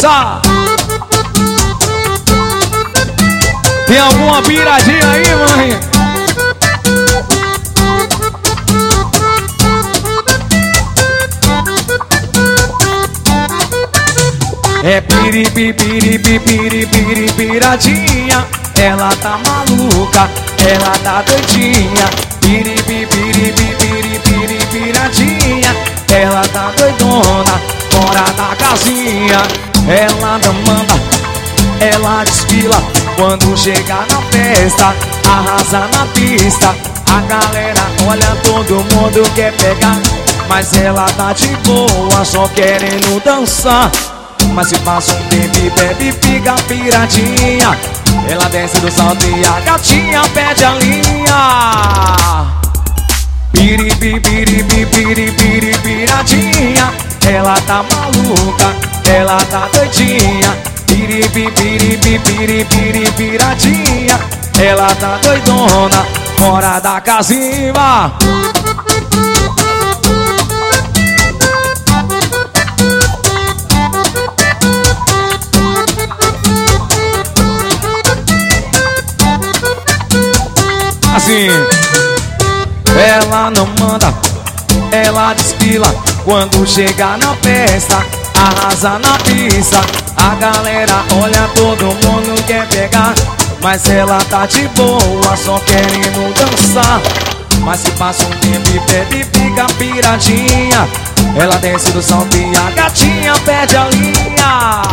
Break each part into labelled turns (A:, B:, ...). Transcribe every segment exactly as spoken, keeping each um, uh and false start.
A: Sá. Tem alguma piradinha aí, mãe? É piripi, piripi, piripi, piradinha. Ela tá maluca, ela tá doidinha. Piripi, piripi, piripi, piradinha. Ela tá doidona, fora da casinha. Ela não manda, ela desfila. Quando chegar na festa, arrasa na pista. A galera olha, todo mundo quer pegar, mas ela tá de boa, só querendo dançar. Mas se passa um tempo e bebe, fica piradinha. Ela desce do salto e a gatinha pede a linha. Piripi, piripi, piripi, piradinha. Ela tá maluca, ela tá doidinha. Piripi, piripi, piripi, piradinha. Ela tá doidona, fora da casinha. Assim, ela não manda, ela desfila. Quando chegar na festa, arrasa na pista. A galera olha, todo mundo quer pegar, mas ela tá de boa, só querendo dançar. Mas se passa um tempo e bebe, fica piradinha. Ela desce do salto e a gatinha pede a linha.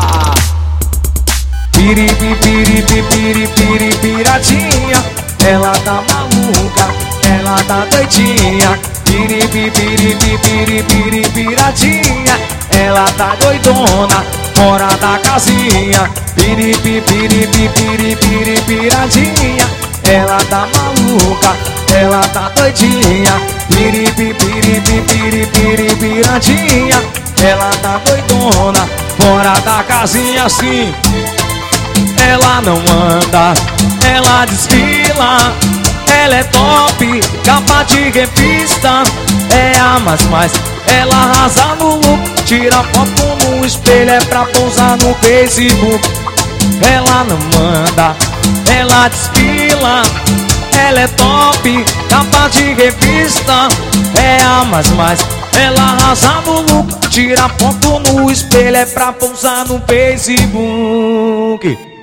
A: Piripi, piripi, piripi, piradinha. Ela tá maluca, ela tá doidinha. Piripi, piripi, piripi, piradinha. Ela tá doidona, fora da casinha. Piripi, piripi, piripi, piradinha. Ela tá maluca, ela tá doidinha. Piripi, piripi, piripi, piradinha. Ela tá doidona, fora da casinha assim. Ela não anda, ela desfila. Ela é top, capa de revista. É a mais mais, ela arrasa no look. Tira foto no espelho, é pra pousar no Facebook. Ela não manda, ela desfila. Ela é top, capa de revista. É a mais mais, ela arrasa no look. Tira foto no espelho, é pra pousar no Facebook.